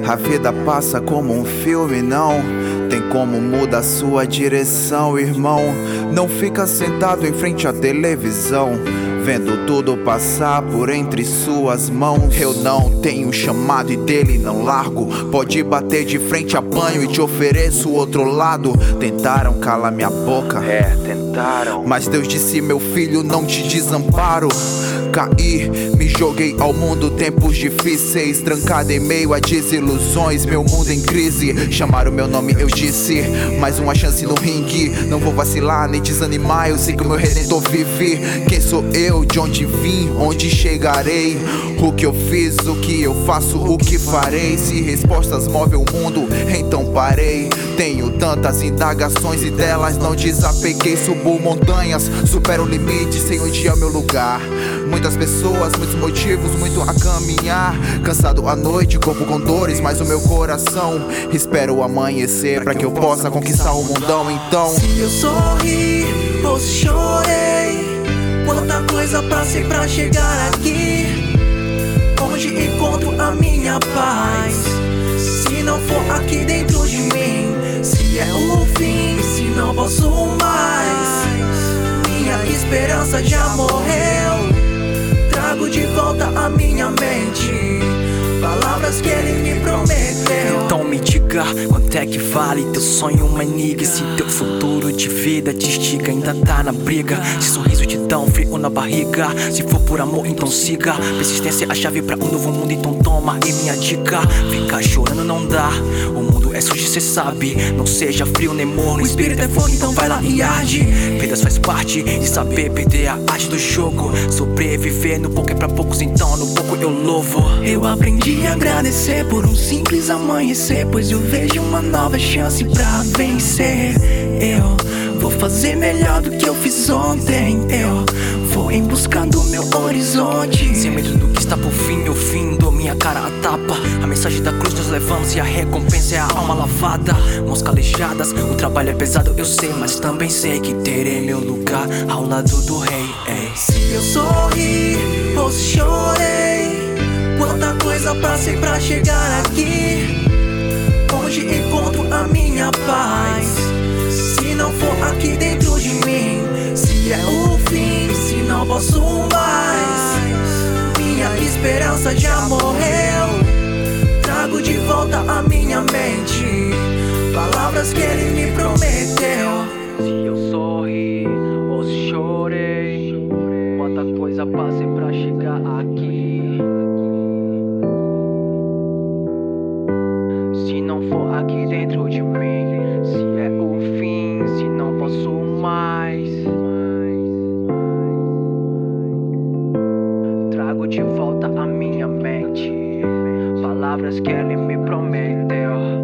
A vida passa como um filme, não tem como mudar sua direção, irmão. Não fica sentado em frente à televisão, vendo tudo passar por entre suas mãos. Eu não tenho chamado e dele não largo. Pode bater de frente, apanho e te ofereço o outro lado. Tentaram calar minha boca, tentaram, mas Deus disse: meu filho, não te desamparo. Caí, me joguei ao mundo, tempos difíceis, trancado em meio a desilusões, meu mundo em crise. Chamaram meu nome, eu disse: mais uma chance no ringue. Não vou vacilar nem desanimar, eu sei que o meu redentor vive. Quem sou eu, de onde vim, onde chegarei? O que eu fiz, o que eu faço, o que farei? Se respostas movem o mundo, então parei. Tenho tantas indagações e delas não desapeguei. Subo montanhas, supero limites, sei onde é o meu lugar. Muitas pessoas, muitos motivos, muito a caminhar. Cansado à noite, corpo com dores, mas o meu coração espera o amanhecer pra que eu possa conquistar o mundão. Então, se eu sorri ou se chorei, quanta coisa passei pra chegar aqui. Onde encontro a minha paz? Se não for aqui dentro de mim, se é o fim, se não posso mais. Minha esperança já morreu. Trago de volta a minha mente palavras que ele me prometeu. Então me diga, quanto é que vale teu sonho, uma eniga? Se teu futuro de vida te estica, ainda tá na briga. Se sorriso te dá um frio na barriga, se for por amor, então siga. Persistência é a chave pra um novo mundo, então toma. E minha dica, ficar chorando não dá. O mundo é sujo, cê sabe. Não seja frio nem morno, o espírito é fogo, então vai lá e arde. Perdas faz parte de saber perder a arte do jogo. Sobreviver no pouco é pra poucos, então no pouco eu louvo. Eu aprendi a agradecer por um simples amanhecer, pois eu vejo uma nova chance pra vencer. Eu vou fazer melhor do que eu fiz ontem. Eu vou em busca do meu horizonte. Sem medo do que está por fim, eu findo minha cara a tapa. A mensagem da cruz nós levamos e a recompensa é a alma lavada. Mãos calejadas, o trabalho é pesado, eu sei, mas também sei que terei meu lugar ao lado do rei. Se eu sorri ou se chorei, quanta coisa passei pra chegar aqui. Onde encontro a minha paz? Se não for aqui dentro de mim, se é o fim, se não posso mais. Minha esperança já morreu. Trago de volta a minha mente palavras que ele me prometeu. Se eu sorri ou se chorei, quanta coisa passei pra chegar aqui. Se não for aqui dentro de mim, se é o fim, se não posso mais. Trago de volta a minha mente palavras que ele me prometeu.